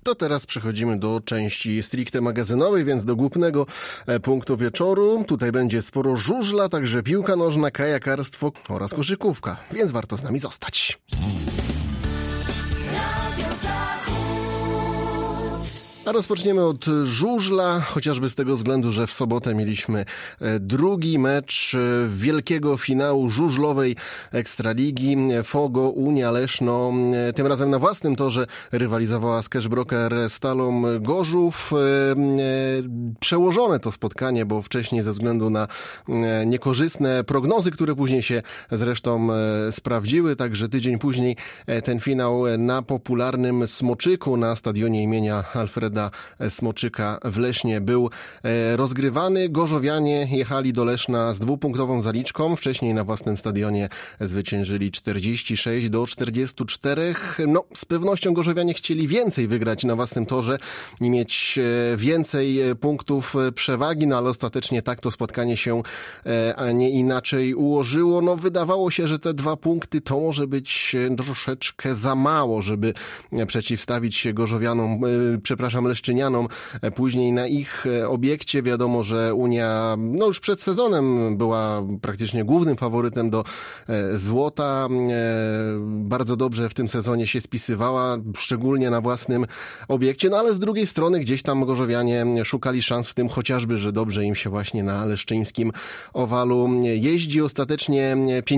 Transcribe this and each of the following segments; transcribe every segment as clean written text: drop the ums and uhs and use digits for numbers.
To teraz przechodzimy do części stricte magazynowej, więc do głównego punktu wieczoru. Tutaj będzie sporo żużla, także piłka nożna, kajakarstwo oraz koszykówka, więc warto z nami zostać. A rozpoczniemy od żużla, chociażby z tego względu, że w sobotę mieliśmy drugi mecz wielkiego finału żużlowej Ekstraligi. Fogo Unia Leszno tym razem na własnym torze rywalizowała z Cash Broker Stalą Gorzów. Przełożone to spotkanie, bo wcześniej ze względu na niekorzystne prognozy, które później się zresztą sprawdziły, także tydzień później ten finał na popularnym Smoczyku na stadionie imienia Alfreda Smoczyka w Lesznie był rozgrywany. Gorzowianie jechali do Leszna z 2-punktową zaliczką. Wcześniej na własnym stadionie zwyciężyli 46-44. No, z pewnością Gorzowianie chcieli więcej wygrać na własnym torze i mieć więcej punktów przewagi, no ale ostatecznie tak to spotkanie się, a nie inaczej ułożyło. No, wydawało się, że te 2 punkty to może być troszeczkę za mało, żeby przeciwstawić się Gorzowianom, Leszczynianom później na ich obiekcie. Wiadomo, że Unia już przed sezonem była praktycznie głównym faworytem do złota. Bardzo dobrze w tym sezonie się spisywała, szczególnie na własnym obiekcie, no ale z drugiej strony gdzieś tam Gorzowianie szukali szans w tym chociażby, że dobrze im się właśnie na leszczyńskim owalu jeździ. Ostatecznie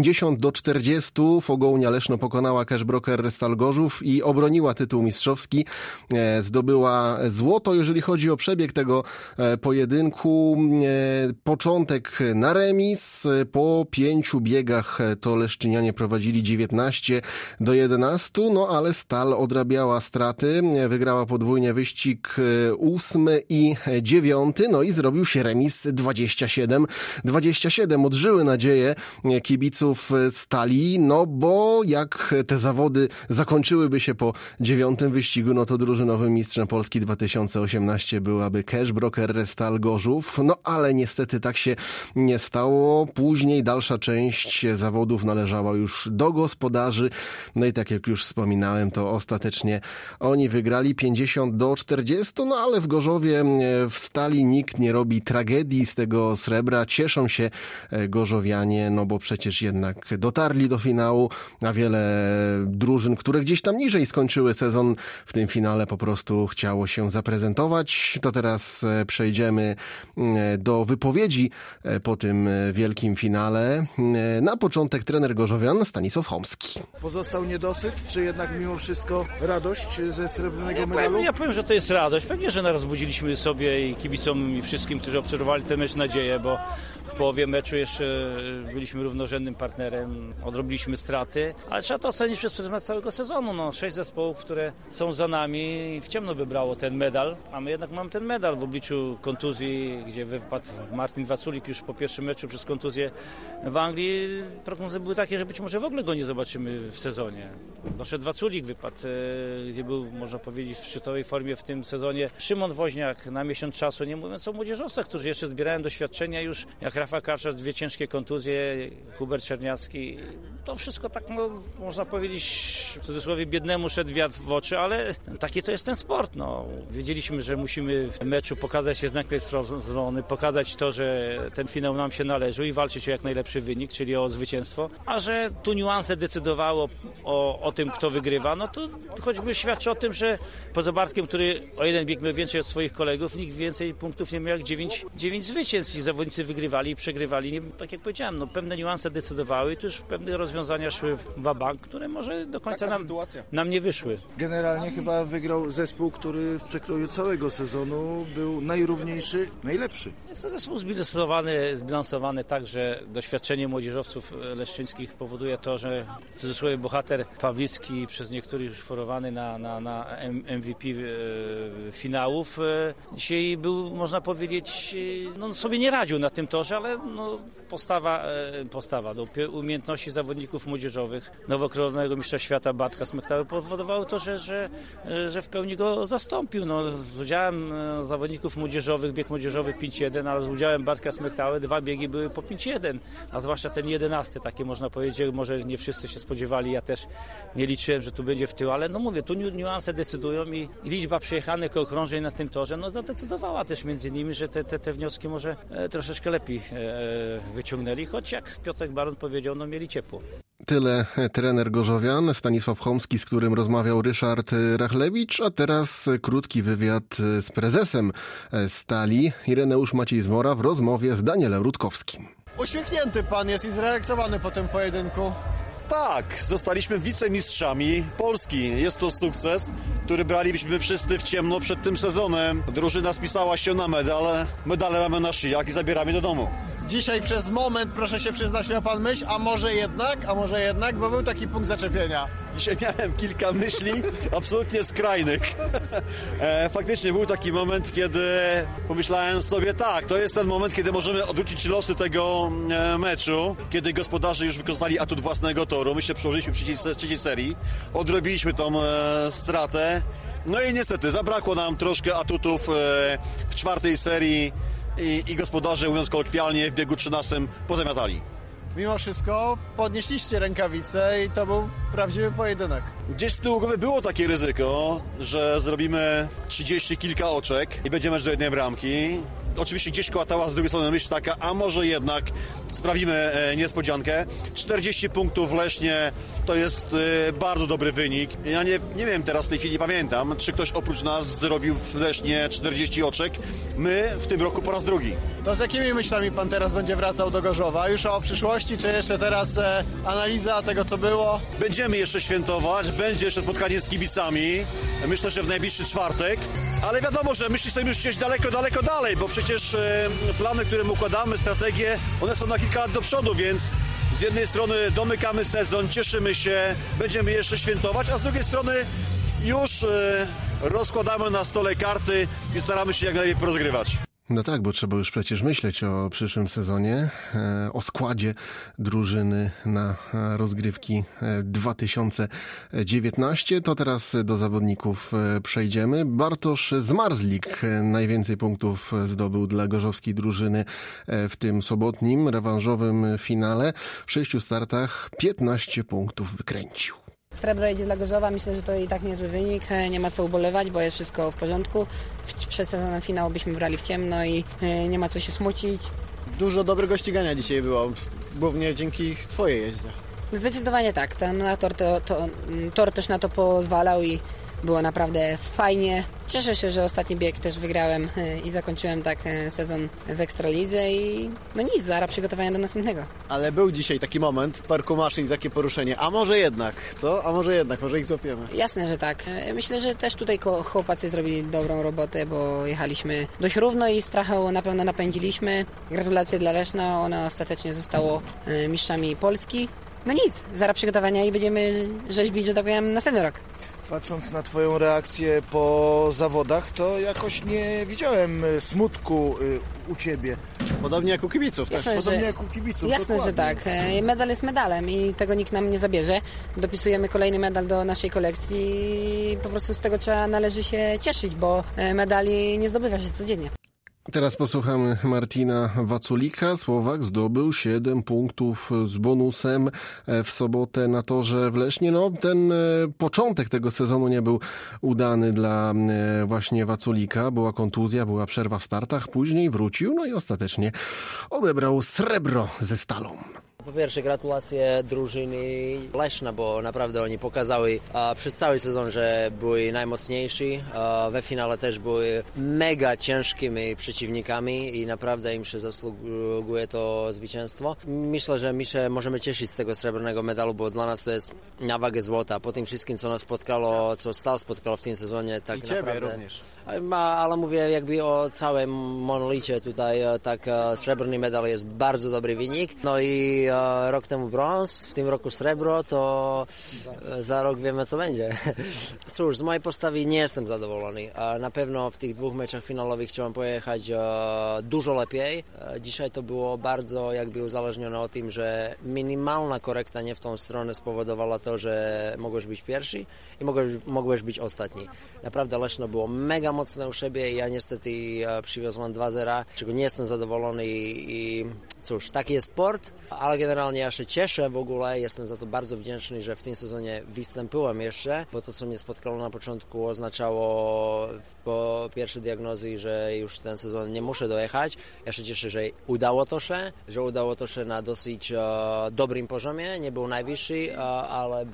50-40 Fogo Unia Leszno pokonała Cash Broker Stal Gorzów i obroniła tytuł mistrzowski. Zdobyła złoto, jeżeli chodzi o przebieg tego pojedynku. Początek na remis. Po 5 biegach to leszczynianie prowadzili 19-11, no ale Stal odrabiała straty. Wygrała podwójnie wyścig 8 i 9, no i zrobił się remis 27-27. Odżyły nadzieje kibiców Stali, no bo jak te zawody zakończyłyby się po 9 wyścigu, no to drużynowym mistrzem Polski 2018 byłaby Cash Broker Stal Gorzów, no ale niestety tak się nie stało. Później dalsza część zawodów należała już do gospodarzy, no i tak jak już wspominałem, to ostatecznie oni wygrali 50-40, no ale w Gorzowie, w Stali nikt nie robi tragedii z tego srebra. Cieszą się gorzowianie, no bo przecież jednak dotarli do finału, a wiele drużyn, które gdzieś tam niżej skończyły sezon, w tym finale po prostu chciało się zaprezentować. To teraz przejdziemy do wypowiedzi po tym wielkim finale. Na początek trener gorzowian Stanisław Chomski. Pozostał niedosyt, czy jednak mimo wszystko radość ze srebrnego medalu? Ja powiem, że to jest radość. Pewnie, że rozbudziliśmy sobie i kibicom i wszystkim, którzy obserwowali ten mecz, nadzieję, bo w połowie meczu jeszcze byliśmy równorzędnym partnerem, odrobiliśmy straty, ale trzeba to ocenić przez pryzmat całego sezonu. No, 6 zespołów, które są za nami, w ciemno wybrało ten medal, a my jednak mamy ten medal w obliczu kontuzji, gdzie wypadł Martin Waculik już po pierwszym meczu przez kontuzję w Anglii. Prognozy były takie, że być może w ogóle go nie zobaczymy w sezonie. Doszedł Waculik, wypadł, gdzie był, można powiedzieć, w szczytowej formie w tym sezonie. Szymon Woźniak na miesiąc czasu, nie mówiąc o młodzieżowcach, którzy jeszcze zbierają doświadczenia już, jak Rafał Karczacz, 2 ciężkie kontuzje, Hubert Czerniacki. To wszystko tak, no, można powiedzieć, w cudzysłowie biednemu szedł wiatr w oczy, ale taki to jest ten sport. No. Wiedzieliśmy, że musimy w meczu pokazać się z najlepszej strony, pokazać to, że ten finał nam się należy i walczyć o jak najlepszy wynik, czyli o zwycięstwo, a że tu niuanse decydowało o tym, kto wygrywa, no to choćby świadczy o tym, że poza Bartkiem, który o 1 bieg miał więcej od swoich kolegów, nikt więcej punktów nie miał jak 9 zwycięstw i zawodnicy wygrywali i przegrywali. Nie, tak jak powiedziałem, no, pewne niuanse decydowały i tu już pewne rozwiązania szły w bank, które może do końca nam nie wyszły. Generalnie chyba wygrał zespół, który w przekroju całego sezonu był najrówniejszy, najlepszy. Jest to zespół zbilansowany tak, że doświadczenie młodzieżowców leszczyńskich powoduje to, że w cudzysłowie bohater Pawlicki, przez niektórych już forowany na MVP finałów, dzisiaj był, można powiedzieć, no sobie nie radził na tym torze, ale no, postawa do umiejętności zawodników młodzieżowych, nowokrojonego mistrza świata Bartka Smektały powodowały to, że w pełni go zastąpił. wystąpił z udziałem zawodników młodzieżowych, bieg młodzieżowy 5-1, ale z udziałem Bartka Smektały 2 biegi były po 5-1, a zwłaszcza ten 11, takie można powiedzieć, może nie wszyscy się spodziewali, ja też nie liczyłem, że tu będzie w tył, ale mówię, tu niuanse decydują i liczba przejechanych okrążeń na tym torze zadecydowała też między innymi, że te wnioski może troszeczkę lepiej wyciągnęli, choć jak Piotrek Baron powiedział, mieli ciepło. Tyle trener Gorzowian, Stanisław Chomski, z którym rozmawiał Ryszard Rachlewicz, a teraz krótki wywiad z prezesem Stali, Ireneusz Maciej Zmora, w rozmowie z Danielem Rutkowskim. Uśmiechnięty pan jest i zrelaksowany po tym pojedynku. Tak, zostaliśmy wicemistrzami Polski. Jest to sukces, który braliśmy wszyscy w ciemno przed tym sezonem. Drużyna spisała się na medal, medale mamy na szyjach i zabieramy do domu. Dzisiaj przez moment, proszę się przyznać, miał pan myśl, a może jednak, bo był taki punkt zaczepienia. Dzisiaj miałem kilka myśli absolutnie skrajnych. Faktycznie był taki moment, kiedy pomyślałem sobie, tak, to jest ten moment, kiedy możemy odwrócić losy tego meczu, kiedy gospodarze już wykorzystali atut własnego toru. My się przełożyliśmy w trzeciej serii, odrobiliśmy tą stratę. No i niestety zabrakło nam troszkę atutów w czwartej serii i gospodarze, mówiąc kolokwialnie, w biegu 13 pozamiatali. Mimo wszystko podnieśliście rękawice i to był prawdziwy pojedynek. Gdzieś z tyłu głowy było takie ryzyko, że zrobimy 30 kilka oczek i będzie mecz do jednej bramki. Oczywiście gdzieś kołatała z drugiej strony myśl taka, a może jednak sprawimy niespodziankę. 40 punktów w Lesznie to jest bardzo dobry wynik. Ja nie wiem, teraz w tej chwili nie pamiętam, czy ktoś oprócz nas zrobił w Lesznie 40 oczek. My w tym roku po raz drugi. To z jakimi myślami pan teraz będzie wracał do Gorzowa? Już o przyszłości, czy jeszcze teraz analiza tego, co było? Będziemy jeszcze świętować, będzie jeszcze spotkanie z kibicami. Myślę, że w najbliższy czwartek. Ale wiadomo, że myśli sobie już gdzieś daleko dalej, bo przecież plany, które my układamy, strategie, one są na kilka lat do przodu, więc z jednej strony domykamy sezon, cieszymy się, będziemy jeszcze świętować, a z drugiej strony już rozkładamy na stole karty i staramy się jak najlepiej porozgrywać. No tak, bo trzeba już przecież myśleć o przyszłym sezonie, o składzie drużyny na rozgrywki 2019. To teraz do zawodników przejdziemy. Bartosz Zmarzlik najwięcej punktów zdobył dla gorzowskiej drużyny w tym sobotnim rewanżowym finale. W 6 startach 15 punktów wykręcił. Srebro idzie dla Gorzowa, myślę, że to i tak niezły wynik, nie ma co ubolewać, bo jest wszystko w porządku. Przed sezonem finału byśmy brali w ciemno i nie ma co się smucić. Dużo dobrego ścigania dzisiaj było, głównie dzięki twojej jeździe. Zdecydowanie tak, ten tor też na to pozwalał i było naprawdę fajnie. Cieszę się, że ostatni bieg też wygrałem i zakończyłem tak sezon w Ekstralidze i nic, zaraz przygotowania do następnego. Ale był dzisiaj taki moment w parku maszyn, takie poruszenie, a może jednak, co? Może ich złapiemy. Jasne, że tak. Myślę, że też tutaj chłopacy zrobili dobrą robotę, bo jechaliśmy dość równo i Strachę na pewno napędziliśmy. Gratulacje dla Leszna, ono ostatecznie zostało mistrzami Polski. Nic, zaraz przygotowania i będziemy rzeźbić, że tak powiem, następny rok. Patrząc na twoją reakcję po zawodach, to jakoś nie widziałem smutku u ciebie. Podobnie jak u kibiców. Jasne, też. Podobnie jak u kibiców. Jasne, dokładnie. że tak. Medal jest medalem i tego nikt nam nie zabierze. Dopisujemy kolejny medal do naszej kolekcji i po prostu z tego należy się cieszyć, bo medali nie zdobywa się codziennie. Teraz posłuchamy Martina Waculika. Słowak zdobył 7 punktów z bonusem w sobotę na torze w Lesznie. Ten początek tego sezonu nie był udany dla właśnie Waculika. Była kontuzja, była przerwa w startach, później wrócił, i ostatecznie odebrał srebro ze Stalą. Po pierwsze gratulacje drużyny Leszna, bo naprawdę oni pokazali przez cały sezon, że byli najmocniejsi. We finale też byli mega ciężkimi przeciwnikami i naprawdę im się zasługuje to zwycięstwo. Myślę, że my się możemy cieszyć z tego srebrnego medalu, bo dla nas to jest na wagę złota. Po tym wszystkim, co nas spotkało, co Stal spotkało w tym sezonie, tak I ciebie naprawdę również. Ale mówię jakby o całym monolicie tutaj, tak srebrny medal jest bardzo dobry wynik. No i rok temu brąz, w tym roku srebro, to za rok wiemy, co będzie. Cóż, z mojej postawy nie jestem zadowolony. Na pewno w tych 2 meczach finalowych chciałem pojechać dużo lepiej. Dzisiaj to było bardzo jakby uzależnione od tym, że minimalna korekta nie w tą stronę spowodowała to, że mogłeś być pierwszy i mogłeś być ostatni. Naprawdę Leszno było mega mocne u siebie i ja niestety przywiozłem 2-0, czego nie jestem zadowolony i cóż, taki jest sport, ale generalnie ja się cieszę w ogóle, jestem za to bardzo wdzięczny, że w tym sezonie występowałem jeszcze, bo to, co mnie spotkało na początku, oznaczało po pierwszej diagnozy, że już ten sezon nie muszę dojechać. Ja się cieszę, że udało to się na dosyć dobrym poziomie, nie był najwyższy, ale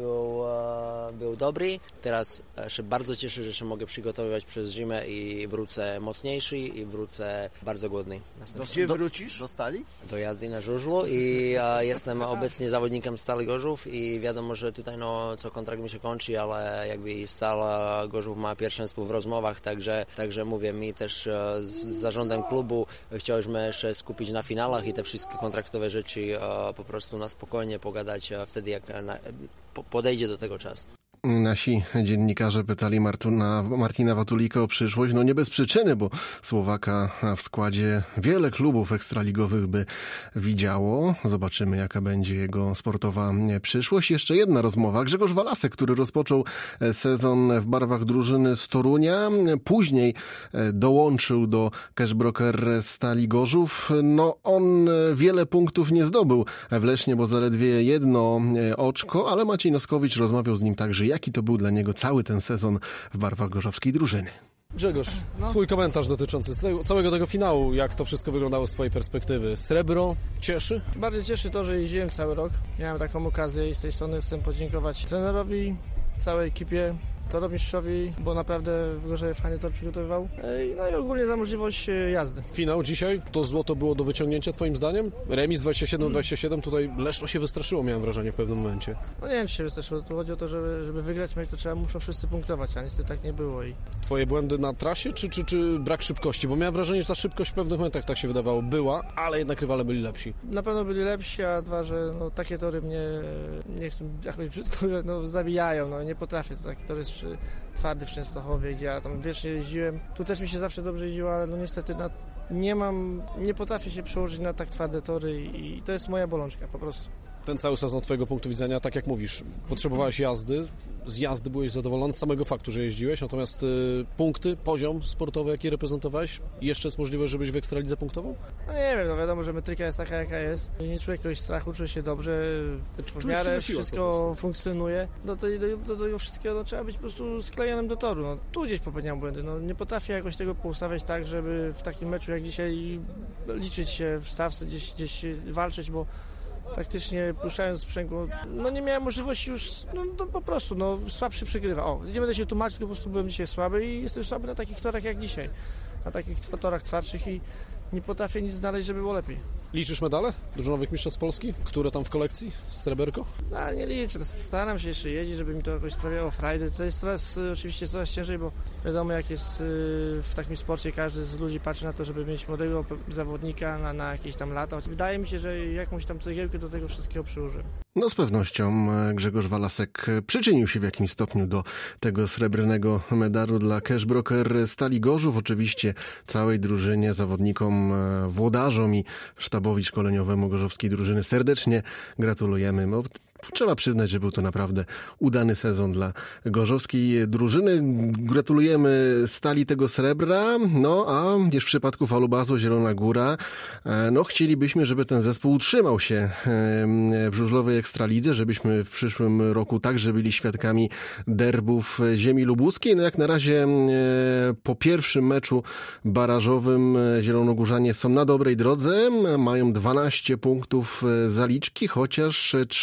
był dobry. Teraz się bardzo cieszę, że się mogę przygotowywać przez zimę i wrócę mocniejszy i wrócę bardzo głodny. Gdzie wrócisz? Do Stali? Do jazdy na żużlu i jestem obecnie zawodnikiem Stali Gorzów i wiadomo, że tutaj co kontrakt mi się kończy, ale jakby Stal Gorzów ma pierwszeństwo w rozmowach, także mówię, mi też z zarządem klubu chcieliśmy się skupić na finałach i te wszystkie kontraktowe rzeczy po prostu na spokojnie pogadać wtedy, jak podejdzie do tego czas. Nasi dziennikarze pytali Martina Watulika o przyszłość. No nie bez przyczyny, bo Słowaka w składzie wiele klubów ekstraligowych by widziało. Zobaczymy, jaka będzie jego sportowa przyszłość. Jeszcze jedna rozmowa. Grzegorz Walasek, który rozpoczął sezon w barwach drużyny z Torunia, później dołączył do Cash Broker Stali Gorzów. No on wiele punktów nie zdobył w Lesznie, bo zaledwie 1 oczko, ale Maciej Noskowicz rozmawiał z nim także, jaki to był dla niego cały ten sezon w barwach gorzowskiej drużyny. Grzegorz, twój komentarz dotyczący całego tego finału, jak to wszystko wyglądało z twojej perspektywy. Srebro cieszy? Bardziej cieszy to, że jeździłem cały rok. Miałem taką okazję i z tej strony chcę podziękować trenerowi, całej ekipie, toromistrzowi, bo naprawdę w Gorzowie fajnie tor przygotowywał. No i ogólnie za możliwość jazdy. Finał dzisiaj, to złoto było do wyciągnięcia twoim zdaniem? Remis 27-27, tutaj Leszno się wystraszyło, miałem wrażenie w pewnym momencie. No nie wiem, czy się wystraszyło, tu chodzi o to, żeby wygrać mecz, to muszą wszyscy punktować, a niestety tak nie było. Twoje błędy na trasie, czy brak szybkości? Bo miałem wrażenie, że ta szybkość w pewnych momentach, tak się wydawało, była, ale jednak rywale byli lepsi. Na pewno byli lepsi, a dwa, że takie tory mnie, nie chcę jakoś brzydko, że zabijają, nie potrafię, to taki tor jest twardy w Częstochowie, gdzie ja tam wiecznie jeździłem. Tu też mi się zawsze dobrze jeździło, ale niestety nie potrafię się przełożyć na tak twarde tory i to jest moja bolączka po prostu. Ten cały sezon z twojego punktu widzenia, tak jak mówisz, potrzebowałeś jazdy, z jazdy byłeś zadowolony z samego faktu, że jeździłeś, natomiast punkty, poziom sportowy, jaki reprezentowałeś, jeszcze jest możliwość, żebyś w Ekstralidze punktował? No nie wiem, wiadomo, że metryka jest taka, jaka jest. Nie czuję jakiegoś strachu, czuję się dobrze, w miarę wszystko funkcjonuje. Do tego wszystkiego trzeba być po prostu sklejonym do toru. Tu gdzieś popełniam błędy, nie potrafię jakoś tego poustawiać tak, żeby w takim meczu jak dzisiaj liczyć się w stawce, gdzieś walczyć, bo praktycznie puszczając sprzęgło, nie miałem możliwości już, po prostu, słabszy przegrywa. Nie będę się tłumaczyć, po prostu byłem dzisiaj słaby i jestem słaby na takich torach jak dzisiaj. Na takich torach twardszych i nie potrafię nic znaleźć, żeby było lepiej. Liczysz medale drużynowych mistrzostw Polski? Które tam w kolekcji? Sreberko? Nie liczę. Staram się jeszcze jeździć, żeby mi to jakoś sprawiało frajdę. To jest oczywiście coraz ciężej, bo wiadomo, jak jest w takim sporcie, każdy z ludzi patrzy na to, żeby mieć młodego zawodnika na jakieś tam lata. Wydaje mi się, że jakąś tam cegiełkę do tego wszystkiego przyłożyłem. Z pewnością Grzegorz Walasek przyczynił się w jakimś stopniu do tego srebrnego medalu dla Cash Broker Stali Gorzów. Oczywiście całej drużynie, zawodnikom, włodarzom i sztabowi szkoleniowemu gorzowskiej drużyny serdecznie gratulujemy. Trzeba przyznać, że był to naprawdę udany sezon dla gorzowskiej drużyny. Gratulujemy Stali tego srebra, a w przypadku Falubazu Zielona Góra, chcielibyśmy, żeby ten zespół utrzymał się w żużlowej Ekstralidze, żebyśmy w przyszłym roku także byli świadkami derbów ziemi lubuskiej. Jak na razie po pierwszym meczu barażowym zielonogórzanie są na dobrej drodze, mają 12 punktów zaliczki, chociaż trzeba przyznać,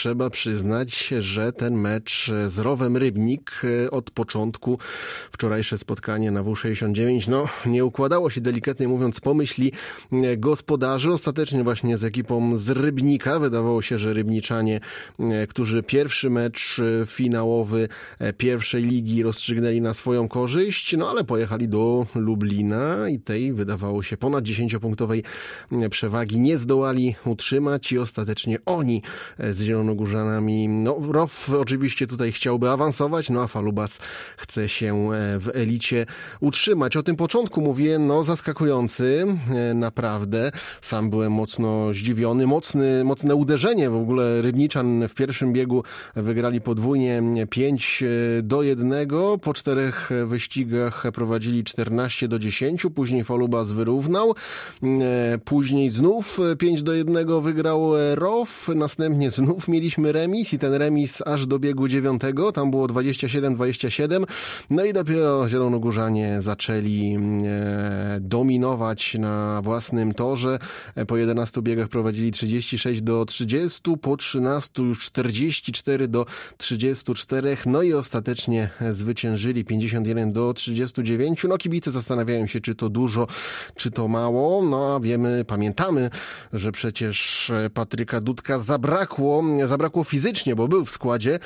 przyznać, że ten mecz z Rowem Rybnik od początku, wczorajsze spotkanie na W69, nie układało się, delikatnie mówiąc, po myśli gospodarzy. Ostatecznie właśnie z ekipą z Rybnika wydawało się, że rybniczanie, którzy pierwszy mecz finałowy pierwszej ligi rozstrzygnęli na swoją korzyść, ale pojechali do Lublina i tej, wydawało się, ponad 10-punktowej przewagi nie zdołali utrzymać i ostatecznie oni z zielonogórzanami, ROW oczywiście tutaj chciałby awansować, a Falubas chce się w elicie utrzymać. O tym początku mówię, zaskakujący, naprawdę. Sam byłem mocno zdziwiony, mocne uderzenie. W ogóle Rybniczan w pierwszym biegu wygrali podwójnie 5-1. Po 4 wyścigach prowadzili 14-10. Później Falubas wyrównał. Później znów 5-1 wygrał ROW. Następnie znów mieliśmy remis i ten remis aż do biegu 9. Tam było 27-27. I dopiero zielonogórzanie zaczęli dominować na własnym torze. Po 11 biegach prowadzili 36-30. Po 13 już 44-34. I ostatecznie zwyciężyli 51-39. Kibice zastanawiają się, czy to dużo, czy to mało. A pamiętamy, że przecież Patryka Dudka zabrakło fizycznie, bo był w składzie.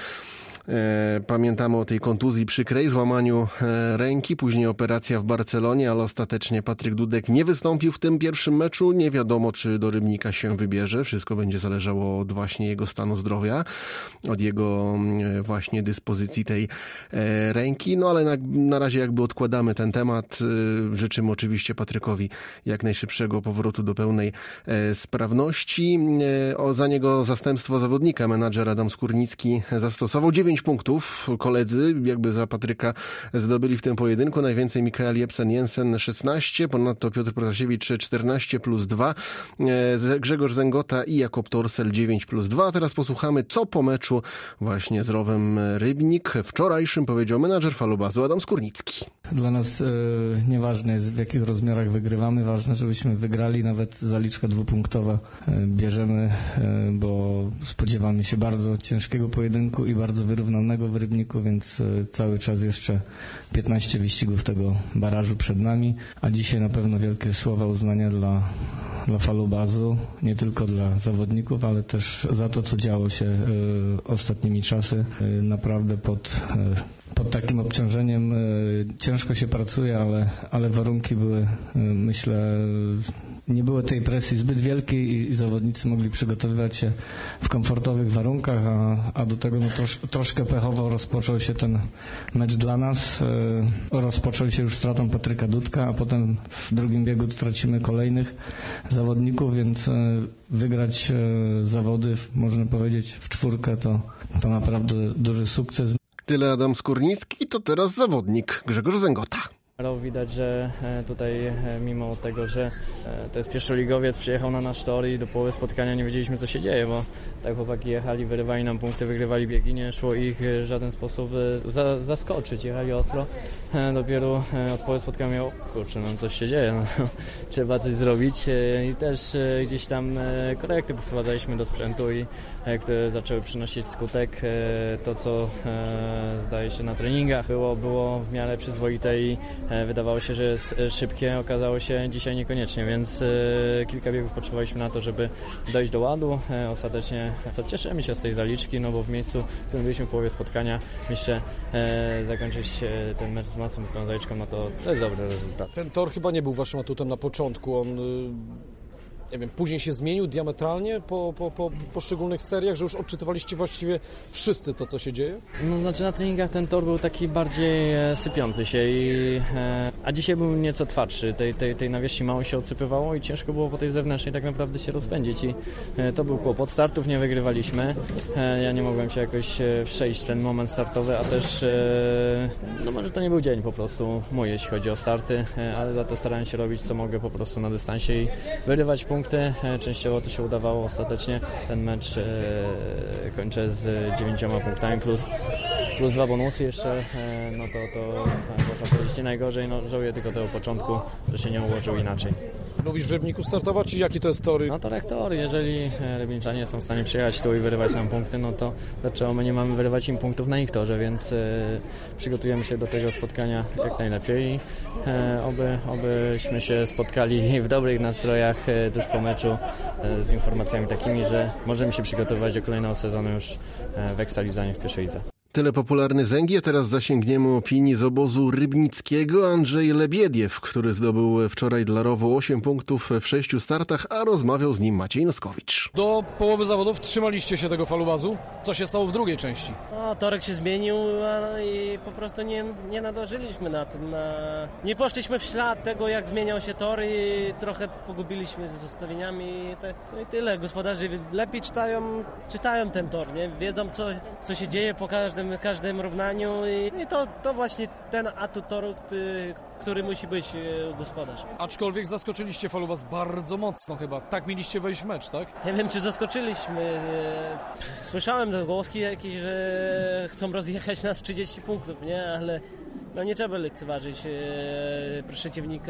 Pamiętamy o tej kontuzji przykrej, złamaniu ręki, później operacja w Barcelonie, ale ostatecznie Patryk Dudek nie wystąpił w tym pierwszym meczu. Nie wiadomo, czy do Rybnika się wybierze. Wszystko będzie zależało od właśnie jego stanu zdrowia, od jego właśnie dyspozycji tej ręki. Ale na razie jakby odkładamy ten temat. Życzymy oczywiście Patrykowi jak najszybszego powrotu do pełnej sprawności. Za niego zastępstwo zawodnika menadżer Adam Skórnicki zastosował 9 punktów. Koledzy jakby za Patryka zdobyli w tym pojedynku. Najwięcej Mikael Jepsen-Jensen 16, ponadto Piotr Protasiewicz 14+2, Grzegorz Zęgota i Jakub Torsel 9+2. A teraz posłuchamy, co po meczu właśnie z Rowem Rybnik wczorajszym powiedział menadżer Falubasu Adam Skórnicki. Dla nas nieważne jest, w jakich rozmiarach wygrywamy, ważne, żebyśmy wygrali, nawet zaliczka dwupunktowa bierzemy, bo spodziewamy się bardzo ciężkiego pojedynku i bardzo wyrównanego w Rybniku, więc cały czas jeszcze 15 wyścigów tego barażu przed nami, a dzisiaj na pewno wielkie słowa uznania dla Falubasu, nie tylko dla zawodników, ale też za to, co działo się ostatnimi czasy. Naprawdę pod takim obciążeniem ciężko się pracuje, ale warunki były, myślę, nie było tej presji zbyt wielkiej i zawodnicy mogli przygotowywać się w komfortowych warunkach, a do tego troszkę pechowo rozpoczął się ten mecz dla nas. Rozpoczął się już stratą Patryka Dudka, a potem w drugim biegu tracimy kolejnych zawodników, więc wygrać zawody, można powiedzieć, w czwórkę to naprawdę duży sukces. Tyle Adam Skórnicki, to teraz zawodnik Grzegorz Zęgota. Widać, że tutaj mimo tego, że to jest pierwszoligowiec, przyjechał na nasz tor i do połowy spotkania nie wiedzieliśmy, co się dzieje, bo tak chłopaki jechali, wyrywali nam punkty, wygrywali biegi, nie szło ich w żaden sposób zaskoczyć, jechali ostro. Dopiero od połowy spotkania miał, coś się dzieje, trzeba coś zrobić i też gdzieś tam korekty wprowadzaliśmy do sprzętu i które zaczęły przynosić skutek. To, co zdaje się na treningach było w miarę przyzwoite i wydawało się, że jest szybkie, okazało się dzisiaj niekoniecznie, więc kilka biegów potrzebowaliśmy na to, żeby dojść do ładu. Ostatecznie cieszymy się z tej zaliczki, bo w miejscu, w którym byliśmy w połowie spotkania, jeszcze zakończyć ten mecz z mocną zaliczką, to jest dobry rezultat. Ten tor chyba nie był waszym atutem na początku, on później się zmienił diametralnie po poszczególnych seriach, że już odczytywaliście właściwie wszyscy to, co się dzieje? Na treningach ten tor był taki bardziej sypiący się, a dzisiaj był nieco twardszy. Tej nawierzchni mało się odsypywało i ciężko było po tej zewnętrznej tak naprawdę się rozpędzić i to był kłopot. Startów nie wygrywaliśmy. Ja nie mogłem się jakoś wszejść w ten moment startowy, a też może to nie był dzień po prostu mój, jeśli chodzi o starty, ale za to starałem się robić, co mogę po prostu na dystansie i wyrywać punkty. Częściowo to się udawało ostatecznie. Ten mecz kończę z 9 punktami plus 2 bonusy jeszcze. To można powiedzieć nie najgorzej. Żałuję tylko tego początku, że się nie ułożył inaczej. Lubisz w Rybniku startować, czy jaki to jest tory? No to rektory, jeżeli Rybniczanie są w stanie przyjechać tu i wyrywać nam punkty, no to dlaczego my nie mamy wyrywać im punktów na ich torze, więc przygotujemy się do tego spotkania jak najlepiej i obyśmy się spotkali w dobrych nastrojach tuż po meczu z informacjami takimi, że możemy się przygotowywać do kolejnego sezonu już w Ekstralidze, nie w pierwszej lidze. Tyle popularny Zęgi, a teraz zasięgniemy opinii z obozu rybnickiego. Andrzej Lebiediew, który zdobył wczoraj dla Rowu 8 punktów w 6 startach, a rozmawiał z nim Maciej Noskowicz. Do połowy zawodów trzymaliście się tego falubazu. Co się stało w drugiej części? No, torek się zmienił i po prostu nie nadążyliśmy na to. Nie poszliśmy w ślad tego, jak zmieniał się tor i trochę pogubiliśmy z ustawieniami. No i tyle. Gospodarze lepiej czytają ten tor, nie? Wiedzą, co się dzieje po każdym równaniu i to właśnie ten atut toru, który musi być gospodarz. Aczkolwiek zaskoczyliście falubaz bardzo mocno chyba. Tak mieliście wejść w mecz, tak? Nie wiem, czy zaskoczyliśmy. Słyszałem głoski jakieś, że chcą rozjechać nas w 30 punktów, nie? Ale no nie trzeba lekceważyć przeciwnika.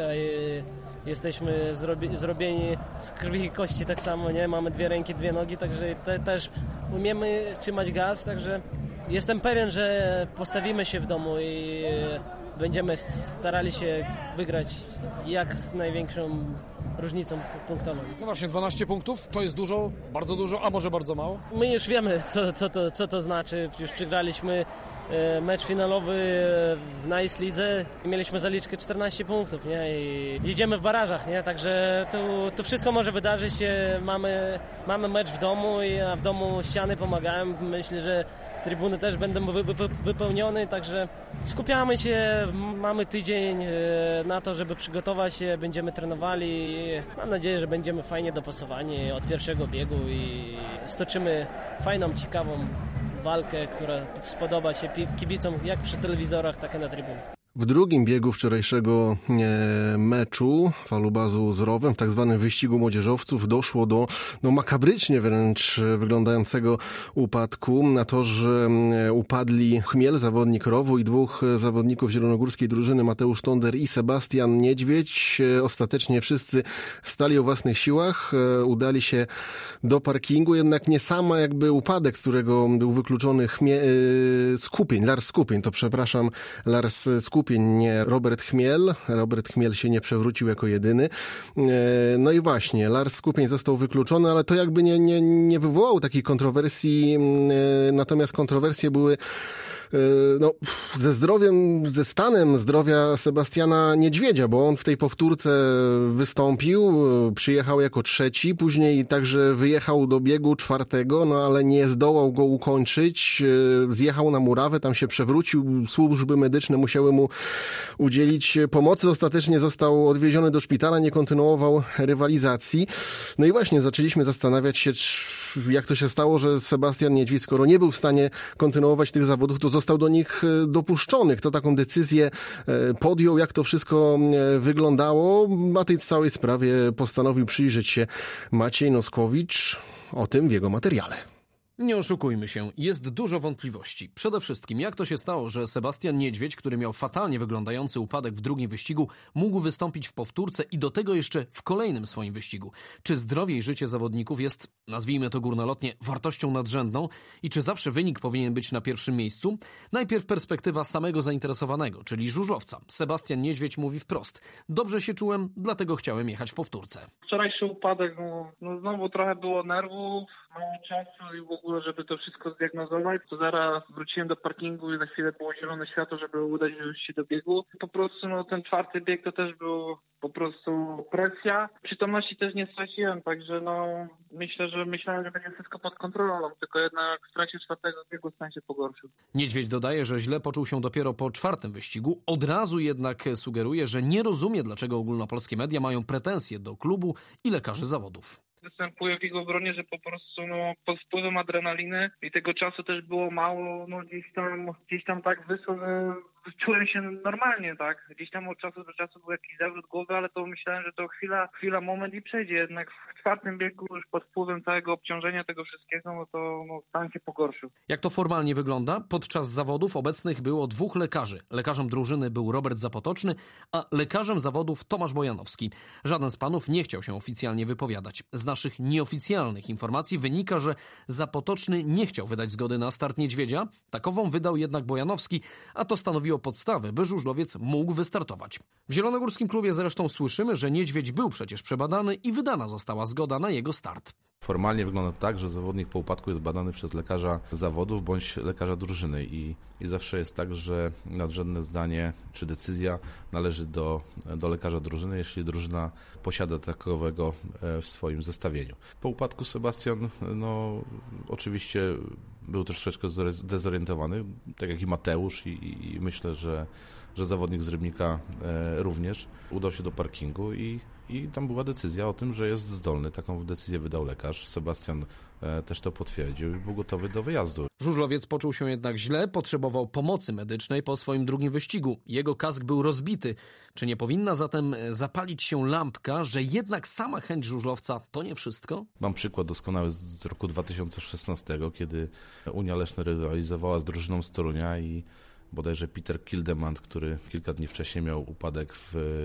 Jesteśmy zrobieni z krwi i kości tak samo, nie? Mamy 2 ręki, 2 nogi, także też umiemy trzymać gaz, także jestem pewien, że postawimy się w domu i będziemy starali się wygrać jak z największą różnicą punktową. No właśnie, 12 punktów to jest dużo, bardzo dużo, a może bardzo mało? My już wiemy, co to znaczy. Już przegraliśmy mecz finalowy w Nice Lidze i mieliśmy zaliczkę 14 punktów, nie? I jedziemy w barażach, nie? Także to wszystko może wydarzyć się. Mamy mecz w domu, a w domu ściany pomagają. Myślę, że trybuny też będą wypełnione, także skupiamy się, mamy tydzień na to, żeby przygotować się, będziemy trenowali. Mam nadzieję, że będziemy fajnie dopasowani od pierwszego biegu i stoczymy fajną, ciekawą walkę, która spodoba się kibicom jak przy telewizorach, tak i na trybunach. W drugim biegu wczorajszego meczu falubazu z Rowem, w tak zwanym wyścigu młodzieżowców, doszło do makabrycznie wręcz wyglądającego upadku. Na torze upadli Chmiel, zawodnik Rowu, i 2 zawodników zielonogórskiej drużyny, Mateusz Tonder i Sebastian Niedźwiedź. Ostatecznie wszyscy wstali o własnych siłach, udali się do parkingu, jednak nie sama jakby upadek, z którego był wykluczony Lars Skupień, nie Robert Chmiel. Robert Chmiel się nie przewrócił jako jedyny. No i właśnie, Lars Skupień został wykluczony, ale to jakby nie wywołało takiej kontrowersji, natomiast kontrowersje były ze stanem zdrowia Sebastiana Niedźwiedzia, bo on w tej powtórce wystąpił, przyjechał jako 3, później także wyjechał do biegu 4, ale nie zdołał go ukończyć, zjechał na murawę, tam się przewrócił, służby medyczne musiały mu udzielić pomocy, ostatecznie został odwieziony do szpitala, nie kontynuował rywalizacji. No i właśnie zaczęliśmy zastanawiać się, jak to się stało, że Sebastian Niedźwiedź, skoro nie był w stanie kontynuować tych zawodów, to został do nich dopuszczony. Kto taką decyzję podjął, jak to wszystko wyglądało? A tej całej sprawie postanowił przyjrzeć się Maciej Noskowicz. O tym w jego materiale. Nie oszukujmy się, jest dużo wątpliwości. Przede wszystkim, jak to się stało, że Sebastian Niedźwiedź, który miał fatalnie wyglądający upadek w drugim wyścigu, mógł wystąpić w powtórce i do tego jeszcze w kolejnym swoim wyścigu? Czy zdrowie i życie zawodników jest, nazwijmy to górnolotnie, wartością nadrzędną i czy zawsze wynik powinien być na pierwszym miejscu? Najpierw perspektywa samego zainteresowanego, czyli żużlowca. Sebastian Niedźwiedź mówi wprost: dobrze się czułem, dlatego chciałem jechać w powtórce. Wczorajszy upadek, znowu trochę było nerwów, mało czasu i w ogóle, żeby to wszystko zdiagnozować. To zaraz wróciłem do parkingu i za chwilę było zielone światło, żeby udać się do biegu. Po prostu ten 4. bieg to też był po prostu presja. Przytomności też nie straciłem, także myślałem, że będzie wszystko pod kontrolą, tylko jednak w trakcie 4. biegu stan się pogorszył. Niedźwiedź dodaje, że źle poczuł się dopiero po 4. wyścigu. Od razu jednak sugeruje, że nie rozumie, dlaczego ogólnopolskie media mają pretensje do klubu i lekarzy zawodów. Występuję w jego obronie, że po prostu pod wpływem adrenaliny i tego czasu też było mało, gdzieś tam tak wyszło, że czułem się normalnie, tak. Gdzieś tam od czasu do czasu był jakiś zawrót głowy, ale to myślałem, że to chwila, moment i przejdzie. Jednak w czwartym biegu już pod wpływem całego obciążenia tego wszystkiego, no to stan się pogorszył. Jak to formalnie wygląda? Podczas zawodów obecnych było 2 lekarzy. Lekarzem drużyny był Robert Zapotoczny, a lekarzem zawodów Tomasz Bojanowski. Żaden z panów nie chciał się oficjalnie wypowiadać. Z naszych nieoficjalnych informacji wynika, że Zapotoczny nie chciał wydać zgody na start Niedźwiedzia. Takową wydał jednak Bojanowski, a to stanowiło podstawę, by żużlowiec mógł wystartować. W zielonogórskim klubie zresztą słyszymy, że Niedźwiedź był przecież przebadany i wydana została zgoda na jego start. Formalnie wygląda to tak, że zawodnik po upadku jest badany przez lekarza zawodów bądź lekarza drużyny i zawsze jest tak, że nadrzędne zdanie czy decyzja należy do lekarza drużyny, jeśli drużyna posiada takowego w swoim zestawieniu. Po upadku Sebastian oczywiście był troszeczkę zdezorientowany, tak jak i Mateusz i myślę, że zawodnik z Rybnika również udał się do parkingu i tam była decyzja o tym, że jest zdolny. Taką decyzję wydał lekarz. Sebastian też to potwierdził i był gotowy do wyjazdu. Żużlowiec poczuł się jednak źle, potrzebował pomocy medycznej po swoim drugim wyścigu. Jego kask był rozbity. Czy nie powinna zatem zapalić się lampka, że jednak sama chęć żużlowca to nie wszystko? Mam przykład doskonały z roku 2016, kiedy Unia Leszno rywalizowała z drużyną z Torunia i bodajże Peter Kildemand, który kilka dni wcześniej miał upadek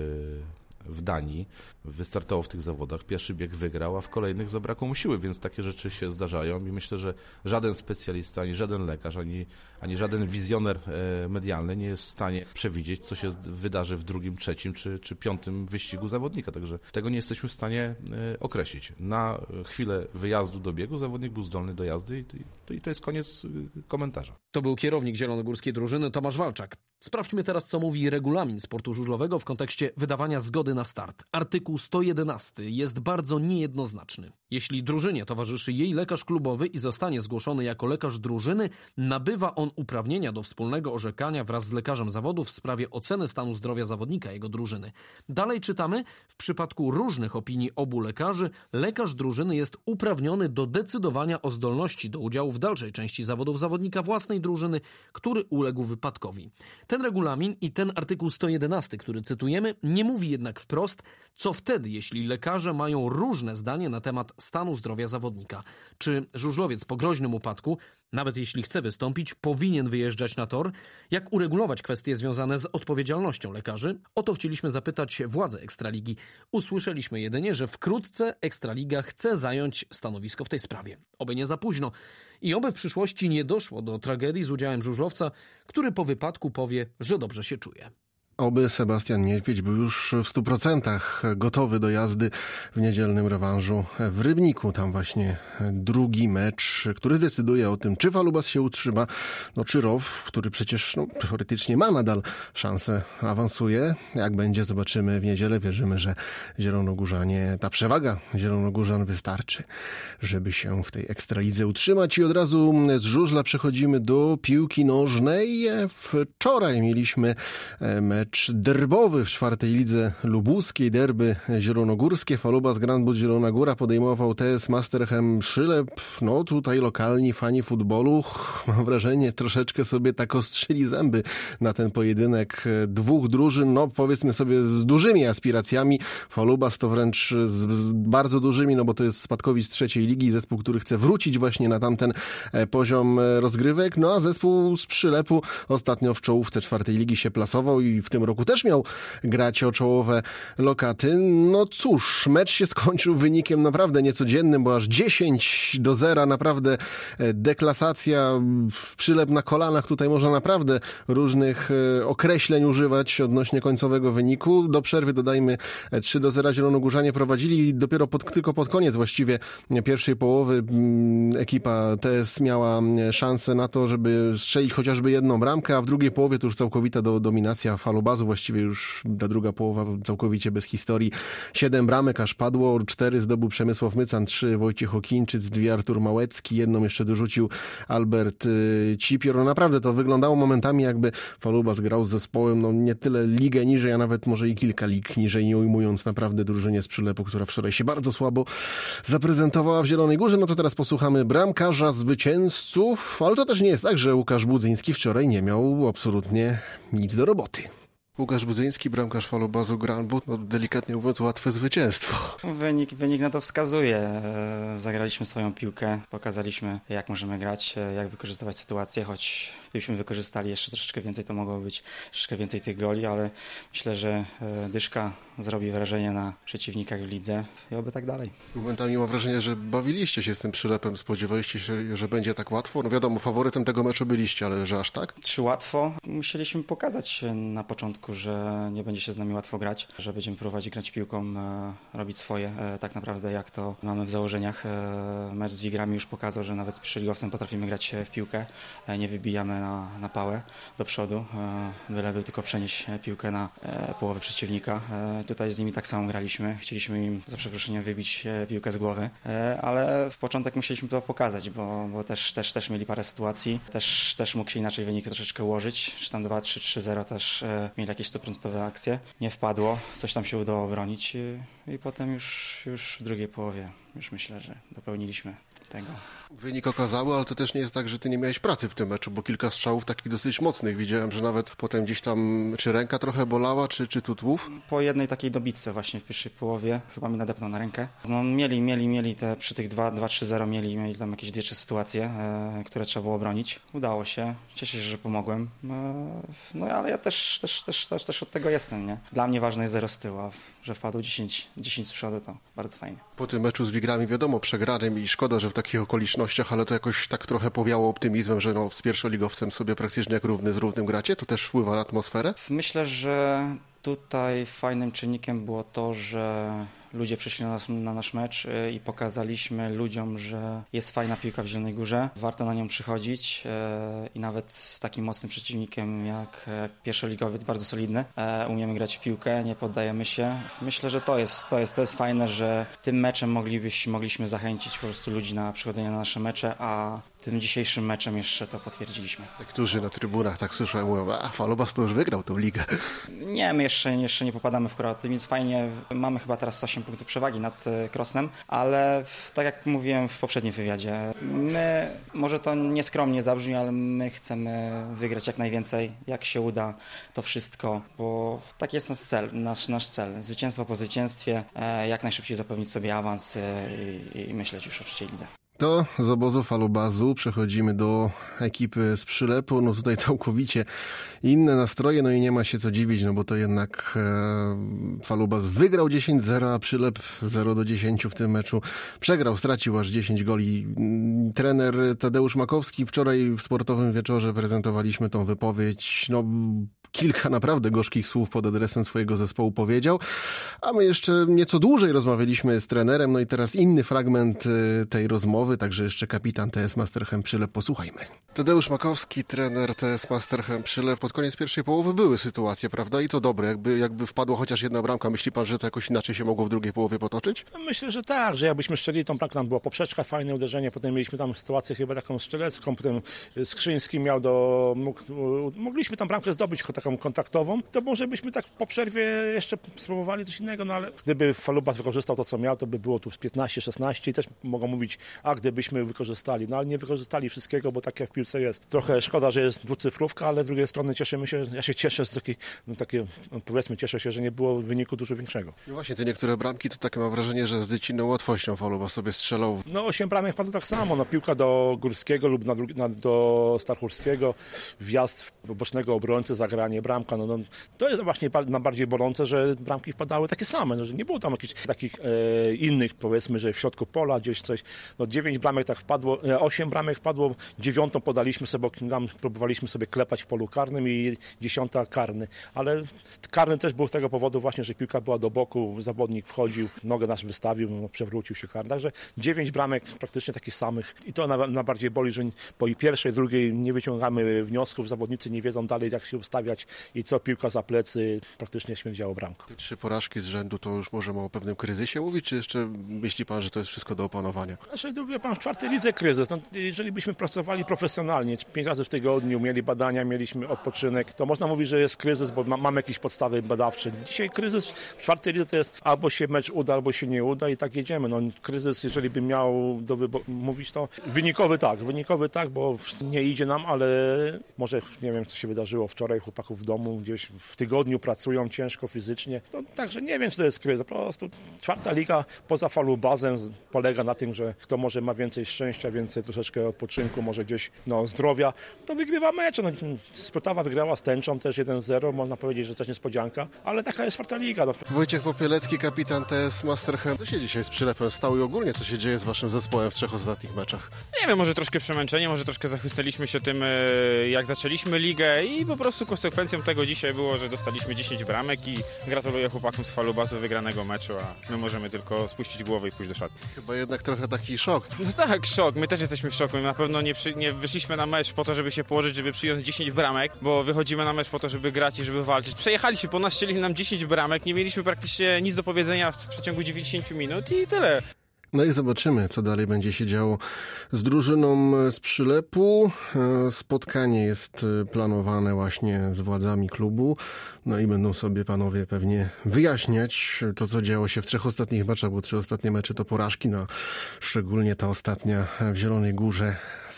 w Danii, wystartował w tych zawodach, pierwszy bieg wygrał, a w kolejnych zabrakło mu siły, więc takie rzeczy się zdarzają i myślę, że żaden specjalista, ani żaden lekarz, ani żaden wizjoner medialny nie jest w stanie przewidzieć, co się wydarzy w drugim, trzecim czy piątym wyścigu zawodnika, także tego nie jesteśmy w stanie określić. Na chwilę wyjazdu do biegu zawodnik był zdolny do jazdy i to jest koniec komentarza. To był kierownik zielonogórskiej drużyny Tomasz Walczak. Sprawdźmy teraz, co mówi regulamin sportu żużlowego w kontekście wydawania zgody na start. Artykuł 111 jest bardzo niejednoznaczny. Jeśli drużynie towarzyszy jej lekarz klubowy i zostanie zgłoszony jako lekarz drużyny, nabywa on uprawnienia do wspólnego orzekania wraz z lekarzem zawodów w sprawie oceny stanu zdrowia zawodnika jego drużyny. Dalej czytamy, w przypadku różnych opinii obu lekarzy, lekarz drużyny jest uprawniony do decydowania o zdolności do udziału w dalszej części zawodów zawodnika własnej drużyny, który uległ wypadkowi. Ten regulamin i ten artykuł 111, który cytujemy, nie mówi jednak wprost, co wtedy, jeśli lekarze mają różne zdanie na temat stanu zdrowia zawodnika. Czy żużlowiec po groźnym upadku, nawet jeśli chce wystąpić, powinien wyjeżdżać na tor? Jak uregulować kwestie związane z odpowiedzialnością lekarzy? O to chcieliśmy zapytać władze Ekstraligi. Usłyszeliśmy jedynie, że wkrótce Ekstraliga chce zająć stanowisko w tej sprawie. Oby nie za późno i oby w przyszłości nie doszło do tragedii z udziałem żużlowca, który po wypadku powie, że dobrze się czuje. Oby Sebastian Niedźwiedź był już w 100% gotowy do jazdy w niedzielnym rewanżu w Rybniku. Tam właśnie drugi mecz, który zdecyduje o tym, czy Falubas się utrzyma, czy ROW, który przecież teoretycznie ma nadal szansę, awansuje. Jak będzie, zobaczymy w niedzielę. Wierzymy, że Zielonogórzanie, ta przewaga Zielonogórzan wystarczy, żeby się w tej Ekstralidze utrzymać. I od razu z żużla przechodzimy do piłki nożnej. Wczoraj mieliśmy mecz derbowy w 4. lidze lubuskiej, derby zielonogórskie. Falubas Grand Bus Zielona Góra podejmował TS Masterchem Przylep. Tutaj lokalni fani futbolu, mam wrażenie, troszeczkę sobie tak ostrzyli zęby na ten pojedynek dwóch drużyn, powiedzmy sobie z dużymi aspiracjami. Falubas to wręcz z bardzo dużymi, bo to jest spadkowicz z 3. ligi, zespół, który chce wrócić właśnie na tamten poziom rozgrywek, a zespół z Przylepu ostatnio w czołówce 4. ligi się plasował i w tym roku też miał grać o czołowe lokaty. Cóż, mecz się skończył wynikiem naprawdę niecodziennym, bo aż 10-0, naprawdę deklasacja, Przylep na kolanach. Tutaj można naprawdę różnych określeń używać odnośnie końcowego wyniku. Do przerwy dodajmy 3-0 Zielonogórzanie prowadzili. Dopiero tylko pod koniec właściwie pierwszej połowy ekipa TS miała szansę na to, żeby strzelić chociażby jedną bramkę, a w drugiej połowie to już całkowita dominacja Falu Falubazu, właściwie już ta druga połowa całkowicie bez historii. 7 bramek aż padło, 4 zdobył Przemysław Mycan, 3 Wojciech Okińczyc, 2 Artur Małecki, 1 jeszcze dorzucił Albert Cipior. No naprawdę to wyglądało momentami, jakby Falubas grał z zespołem, no nie tyle ligę niżej, a nawet może i kilka lig niżej, nie ujmując naprawdę drużynie z Przylepu, która wczoraj się bardzo słabo zaprezentowała w Zielonej Górze. No to teraz posłuchamy bramkarza zwycięzców, ale to też nie jest tak, że Łukasz Budzyński wczoraj nie miał absolutnie nic do roboty. Łukasz Budzyński, bramkarz Falubazu, Grand But, no delikatnie mówiąc łatwe zwycięstwo. Wynik na to wskazuje. Zagraliśmy swoją piłkę, pokazaliśmy jak możemy grać, jak wykorzystywać sytuację, choć gdybyśmy wykorzystali jeszcze troszeczkę więcej, to mogło być troszeczkę więcej tych goli, ale myślę, że Dyszka zrobi wrażenie na przeciwnikach w lidze i oby tak dalej. Momentami mam wrażenie, że bawiliście się z tym Przylepem, spodziewaliście się, że będzie tak łatwo? No wiadomo, faworytem tego meczu byliście, ale że aż tak? Czy łatwo? Musieliśmy pokazać na początku, że nie będzie się z nami łatwo grać, że będziemy próbować grać piłką, robić swoje. Tak naprawdę jak to mamy w założeniach. Mecz z Wigrami już pokazał, że nawet z pierwszoligowcem potrafimy grać w piłkę. Nie wybijamy na pałę do przodu, byleby tylko przenieść piłkę na połowę przeciwnika. Tutaj z nimi tak samo graliśmy. Chcieliśmy im, za przeproszeniem, wybić piłkę z głowy, ale w początek musieliśmy to pokazać, bo też mieli parę sytuacji. Też mógł się inaczej wynik troszeczkę ułożyć. Czy tam 2-3, 3-0 też mieli jakieś 100% akcje. Nie wpadło, coś tam się udało obronić i potem już w drugiej połowie już myślę, że dopełniliśmy tego. Wynik okazały, ale to też nie jest tak, że ty nie miałeś pracy w tym meczu, bo kilka strzałów takich dosyć mocnych widziałem, że nawet potem gdzieś tam czy ręka trochę bolała, czy tutłów? Po jednej takiej dobitce właśnie w pierwszej połowie chyba mi nadepnął na rękę. No mieli przy tych 2-3-0 mieli tam jakieś 2-3 sytuacje, które trzeba było obronić. Udało się. Cieszę się, że pomogłem. No ale ja też od tego jestem, nie? Dla mnie ważne jest 0 z tyłu, a że wpadło 10 z przodu, to bardzo fajnie. Po tym meczu z Wigrami wiadomo, przegranym i szkoda, że w takich okolicznościach, ale to jakoś tak trochę powiało optymizmem, że z pierwszoligowcem sobie praktycznie jak równy z równym gracie. To też wpływa na atmosferę? Myślę, że tutaj fajnym czynnikiem było to, że ludzie przyszli na nasz mecz i pokazaliśmy ludziom, że jest fajna piłka w Zielonej Górze. Warto na nią przychodzić i nawet z takim mocnym przeciwnikiem jak pierwszoligowiec, bardzo solidny. Umiemy grać w piłkę, nie poddajemy się. Myślę, że to jest fajne, że tym meczem mogliśmy zachęcić po prostu ludzi na przychodzenie na nasze mecze, a tym dzisiejszym meczem jeszcze to potwierdziliśmy. Niektórzy na trybunach, tak słyszałem, mówią, Falubas to już wygrał tą ligę. Nie, my jeszcze nie popadamy w optymizm. Fajnie, mamy chyba teraz 8 punktów przewagi nad Krosnem, ale tak jak mówiłem w poprzednim wywiadzie, my, może to nieskromnie zabrzmi, ale my chcemy wygrać jak najwięcej, jak się uda to wszystko, bo taki jest nasz cel. Zwycięstwo po zwycięstwie, jak najszybciej zapewnić sobie awans i myśleć już o trzeciej lidze. To z obozu Falubazu przechodzimy do ekipy z Przylepu. No tutaj całkowicie inne nastroje, no i nie ma się co dziwić, no bo to jednak Falubaz wygrał 10-0, a Przylep 0-10 w tym meczu przegrał, stracił aż 10 goli. Trener Tadeusz Makowski, wczoraj w Sportowym Wieczorze prezentowaliśmy tą wypowiedź, no kilka naprawdę gorzkich słów pod adresem swojego zespołu powiedział, a my jeszcze nieco dłużej rozmawialiśmy z trenerem, no i teraz inny fragment tej rozmowy, także jeszcze kapitan TS Masterchem Przylep, posłuchajmy. Tadeusz Makowski, trener TS Masterchem Przylep. Pod koniec pierwszej połowy były sytuacje, prawda? I to dobre. Jakby wpadła chociaż jedna bramka, myśli pan, że to jakoś inaczej się mogło w drugiej połowie potoczyć? Myślę, że tak, że jakbyśmy strzelili tą bramkę, tam była poprzeczka, fajne uderzenie, potem mieliśmy tam sytuację chyba taką strzelecką, potem Skrzyński mogliśmy tam bramkę zdobyć taką kontaktową, to może byśmy tak po przerwie jeszcze spróbowali coś innego, no ale gdyby Falubas wykorzystał to, co miał, to by było tu 15-16 i też mogą mówić, gdybyśmy wykorzystali, no ale nie wykorzystali wszystkiego, bo takie w piłce jest. Trochę szkoda, że jest dwucyfrówka, ale z drugiej strony cieszymy się, ja się cieszę z powiedzmy, cieszę się, że nie było wyniku dużo większego. No właśnie, te niektóre bramki, to takie mam wrażenie, że z dziecinną łatwością Falubas sobie strzelał. No 8 bramek padło tak samo, no piłka do Górskiego lub do Starchurskiego, wjazd bocznego obrońcy, zagranie, bramka, no to jest właśnie najbardziej bolące, że bramki wpadały takie same, no, że nie było tam jakichś takich innych, powiedzmy, że w środku pola gdzieś coś, 9 bramek tak wpadło, 8 bramek wpadło, 9 podaliśmy sobie, próbowaliśmy sobie klepać w polu karnym i 10 karny, ale karny też był z tego powodu właśnie, że piłka była do boku, zawodnik wchodził, nogę nasz wystawił, przewrócił się karny, także 9 bramek praktycznie takich samych i to najbardziej boli, że po pierwszej, drugiej nie wyciągamy wniosków, zawodnicy nie wiedzą dalej jak się ustawiać, grać i co piłka za plecy praktycznie śmierdziało bramką. 3 porażki z rzędu to już możemy o pewnym kryzysie mówić, czy jeszcze myśli pan, że to jest wszystko do opanowania? Znaczy, wie pan, w 4. lidze kryzys. No, jeżeli byśmy pracowali profesjonalnie, 5 razy w tygodniu, mieli badania, mieliśmy odpoczynek, to można mówić, że jest kryzys, bo mamy jakieś podstawy badawcze. Dzisiaj kryzys w 4. lidze to jest albo się mecz uda, albo się nie uda i tak jedziemy. No, kryzys, jeżeli bym miał mówić, to wynikowy tak, bo nie idzie nam, ale może nie wiem, co się wydarzyło wczoraj, chłopaków w domu, gdzieś w tygodniu pracują ciężko fizycznie. To, także nie wiem, czy to jest kryzys. Po prostu 4. liga poza falubazem polega na tym, że kto może ma więcej szczęścia, więcej troszeczkę odpoczynku, może gdzieś zdrowia, to wygrywa mecze. No, Sportowa wygrała z Tęczą też 1-0, można powiedzieć, że też niespodzianka, ale taka jest 4. liga. No. Wojciech Popielecki, kapitan TS Masterchem. Co się dzisiaj z Przylepem stało i ogólnie co się dzieje z waszym zespołem w 3 ostatnich meczach? Nie wiem, może troszkę przemęczenie, może troszkę zachwyciliśmy się tym, jak zaczęliśmy ligę i po prostu konsekwencją tego dzisiaj było, że dostaliśmy 10 bramek i gratuluję chłopakom z falubazu wygranego meczu, a my możemy tylko spuścić głowę i pójść do szatni. Chyba jednak trochę taki szok. No tak, szok. My też jesteśmy w szoku. My na pewno nie wyszliśmy na mecz po to, żeby się położyć, żeby przyjąć 10 bramek, bo wychodzimy na mecz po to, żeby grać i żeby walczyć. Przejechaliśmy po nas, strzelili nam 10 bramek, nie mieliśmy praktycznie nic do powiedzenia w przeciągu 90 minut i tyle. No i zobaczymy, co dalej będzie się działo z drużyną z Przylepu. Spotkanie jest planowane właśnie z władzami klubu. No i będą sobie panowie pewnie wyjaśniać to, co działo się w 3 ostatnich meczach, bo 3 ostatnie mecze to porażki, no szczególnie ta ostatnia w Zielonej Górze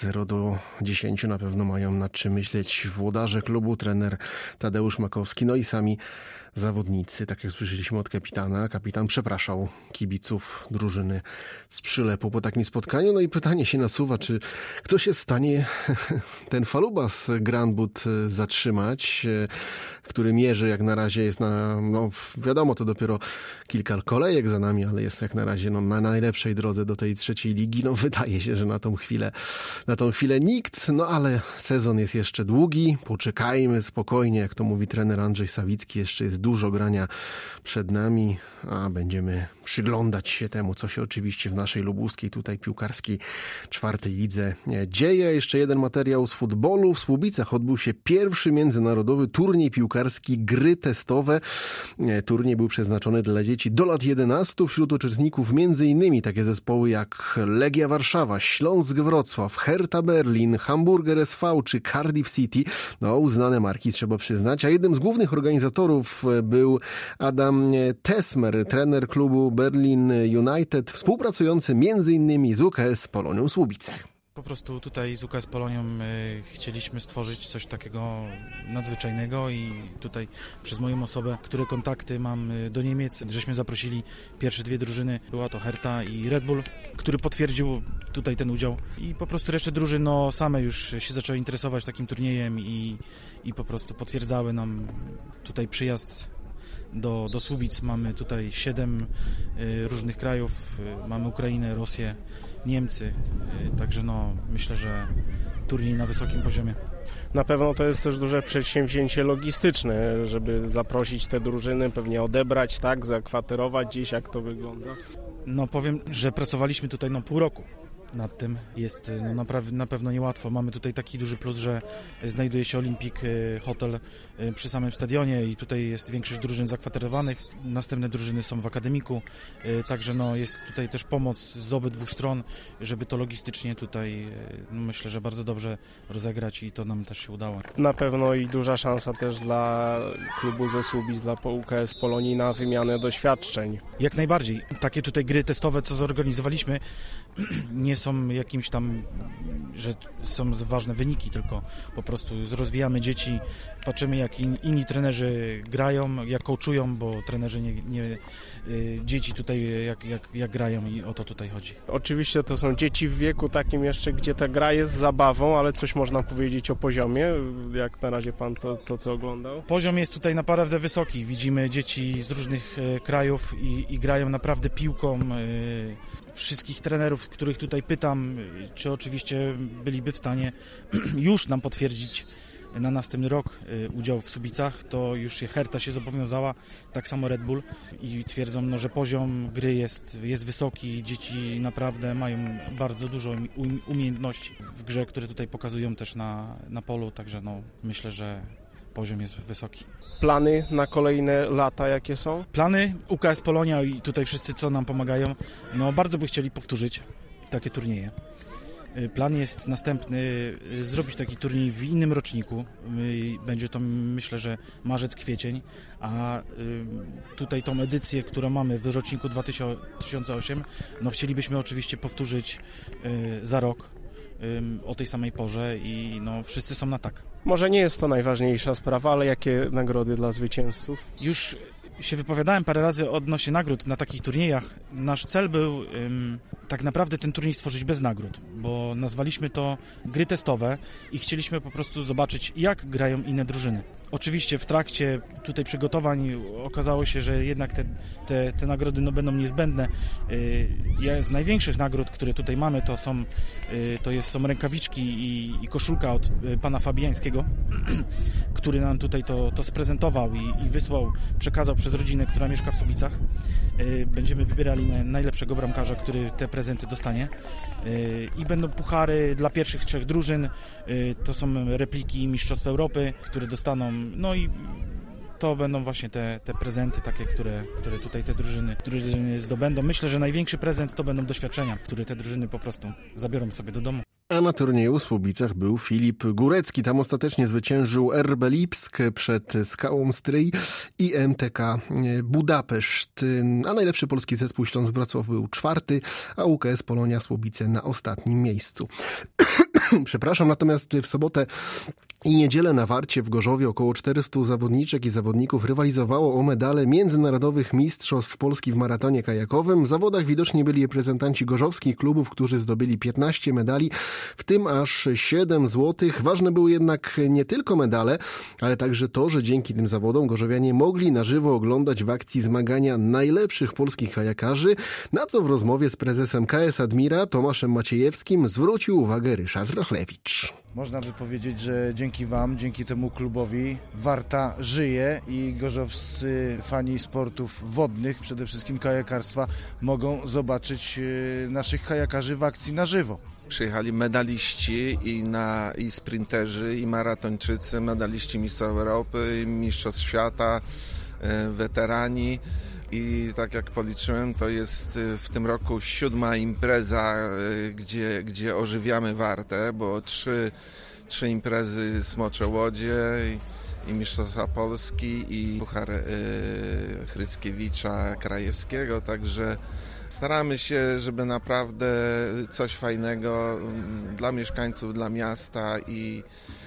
0-10 na pewno mają nad czym myśleć włodarze klubu, trener Tadeusz Makowski, no i sami zawodnicy, tak jak słyszeliśmy od kapitana. Kapitan przepraszał kibiców drużyny z Przylepu po takim spotkaniu. No i pytanie się nasuwa, czy ktoś jest w stanie ten falubas Grand But zatrzymać, który mierzy jak na razie jest na, wiadomo, to dopiero kilka kolejek za nami, ale jest jak na razie na najlepszej drodze do tej 3. ligi. No wydaje się, że na tą chwilę nikt, no ale sezon jest jeszcze długi. Poczekajmy spokojnie, jak to mówi trener Andrzej Sawicki, jeszcze jest dużo grania przed nami, a będziemy przyglądać się temu, co się oczywiście w naszej lubuskiej, tutaj piłkarskiej 4. lidze dzieje. Jeszcze jeden materiał z futbolu. W Słubicach odbył się pierwszy międzynarodowy turniej piłkarski Gry Testowe. Turniej był przeznaczony dla dzieci do lat 11. Wśród uczestników m.in. takie zespoły jak Legia Warszawa, Śląsk Wrocław, Hertha Berlin, Hamburger SV czy Cardiff City. No, uznane marki trzeba przyznać. A jednym z głównych organizatorów był Adam Tesmer, trener klubu Berlin United, współpracujący m.in. z UKS Polonią Słubice. Po prostu tutaj z UKS Polonią chcieliśmy stworzyć coś takiego nadzwyczajnego i tutaj przez moją osobę, które kontakty mam do Niemiec, żeśmy zaprosili pierwsze 2 drużyny, była to Hertha i Red Bull, który potwierdził tutaj ten udział i po prostu resztę drużyn same już się zaczęły interesować takim turniejem i po prostu potwierdzały nam tutaj przyjazd do Słubic. Mamy tutaj 7 różnych krajów, mamy Ukrainę, Rosję, Niemcy, także myślę, że turniej na wysokim poziomie. Na pewno to jest też duże przedsięwzięcie logistyczne, żeby zaprosić te drużyny, pewnie odebrać, tak, zakwaterować gdzieś, jak to wygląda. Powiem, że pracowaliśmy tutaj pół roku nad tym. Jest na pewno niełatwo. Mamy tutaj taki duży plus, że znajduje się Olympic Hotel przy samym stadionie i tutaj jest większość drużyn zakwaterowanych. Następne drużyny są w akademiku, także jest tutaj też pomoc z obydwu stron, żeby to logistycznie tutaj myślę, że bardzo dobrze rozegrać i to nam też się udało. Na pewno i duża szansa też dla klubu ze Słubic, dla UKS Polonii na wymianę doświadczeń. Jak najbardziej. Takie tutaj gry testowe, co zorganizowaliśmy, nie są jakimś tam, że są ważne wyniki, tylko po prostu rozwijamy dzieci, patrzymy jak inni trenerzy grają, jak coachują, bo trenerzy dzieci tutaj jak grają i o to tutaj chodzi. Oczywiście to są dzieci w wieku takim jeszcze, gdzie ta gra jest zabawą, ale coś można powiedzieć o poziomie, jak na razie pan to co oglądał? Poziom jest tutaj naprawdę wysoki, widzimy dzieci z różnych krajów i grają naprawdę piłką. Wszystkich trenerów, których tutaj pytam, czy oczywiście byliby w stanie już nam potwierdzić na następny rok udział w Słubicach, to już Hertha się zobowiązała, tak samo Red Bull i twierdzą, że poziom gry jest wysoki, dzieci naprawdę mają bardzo dużo umiejętności w grze, które tutaj pokazują też na polu, także myślę, że poziom jest wysoki. Plany na kolejne lata jakie są? Plany UKS Polonia i tutaj wszyscy, co nam pomagają, no bardzo by chcieli powtórzyć takie turnieje. Plan jest następny, zrobić taki turniej w innym roczniku. Będzie to, myślę, że marzec, kwiecień, a tutaj tą edycję, którą mamy w roczniku 2008, no chcielibyśmy oczywiście powtórzyć za rok o tej samej porze i no wszyscy są na tak. Może nie jest to najważniejsza sprawa, ale jakie nagrody dla zwycięzców? Już się wypowiadałem parę razy odnośnie nagród na takich turniejach. Nasz cel był tak naprawdę ten turniej stworzyć bez nagród, bo nazwaliśmy to gry testowe i chcieliśmy po prostu zobaczyć, jak grają inne drużyny. Oczywiście w trakcie tutaj przygotowań okazało się, że jednak te nagrody no, będą niezbędne. Z największych nagród, które tutaj mamy, są rękawiczki i koszulka od pana Fabiańskiego, który nam tutaj to sprezentował i wysłał, przekazał przez rodzinę, która mieszka w Słubicach. Będziemy wybierali najlepszego bramkarza, który te prezenty dostanie. I będą puchary dla pierwszych 3 drużyn. To są repliki Mistrzostw Europy, które dostaną. No i to będą właśnie te prezenty takie, które tutaj te drużyny zdobędą. Myślę, że największy prezent to będą doświadczenia, które te drużyny po prostu zabiorą sobie do domu. A na turnieju w Słubicach był Filip Górecki. Tam ostatecznie zwyciężył RB Lipsk przed Skałą Stryj i MTK Budapeszt. A najlepszy polski zespół Śląsk Wrocław był 4., a UKS Polonia Słubice na ostatnim miejscu. Przepraszam, natomiast w sobotę i niedzielę na Warcie w Gorzowie około 400 zawodniczek i zawodników rywalizowało o medale międzynarodowych mistrzostw Polski w maratonie kajakowym. W zawodach widoczni byli reprezentanci gorzowskich klubów, którzy zdobyli 15 medali, w tym aż 7 złotych. Ważne były jednak nie tylko medale, ale także to, że dzięki tym zawodom gorzowianie mogli na żywo oglądać w akcji zmagania najlepszych polskich kajakarzy, na co w rozmowie z prezesem KS Admira Tomaszem Maciejewskim zwrócił uwagę Ryszard Rochlewicz. Można by powiedzieć, że dzięki wam, dzięki temu klubowi Warta żyje i gorzowscy fani sportów wodnych, przede wszystkim kajakarstwa, mogą zobaczyć naszych kajakarzy w akcji na żywo. Przyjechali medaliści i sprinterzy, i maratończycy, medaliści Mistrzostw Europy, Mistrzostw Świata, weterani. I tak jak policzyłem, to jest w tym roku 7. impreza, gdzie ożywiamy Wartę, bo trzy imprezy Smocze Łodzie i Mistrzostwa Polski i Puchar Chryckiewicza Krajewskiego, także staramy się, żeby naprawdę coś fajnego dla mieszkańców, dla miasta i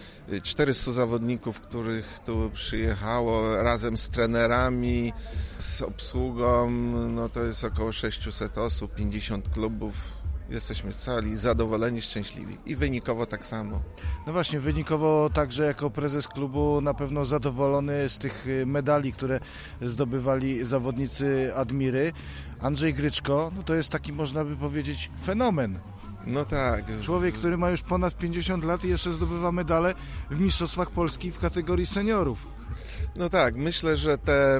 400 zawodników, których tu przyjechało razem z trenerami, z obsługą, no to jest około 600 osób, 50 klubów. Jesteśmy cali zadowoleni, szczęśliwi i wynikowo tak samo. No właśnie, wynikowo także jako prezes klubu na pewno zadowolony z tych medali, które zdobywali zawodnicy Admiry. Andrzej Gryczko, no to jest taki, można by powiedzieć, fenomen. No tak. Człowiek, który ma już ponad 50 lat i jeszcze zdobywa medale w Mistrzostwach Polski w kategorii seniorów. No tak, myślę, że te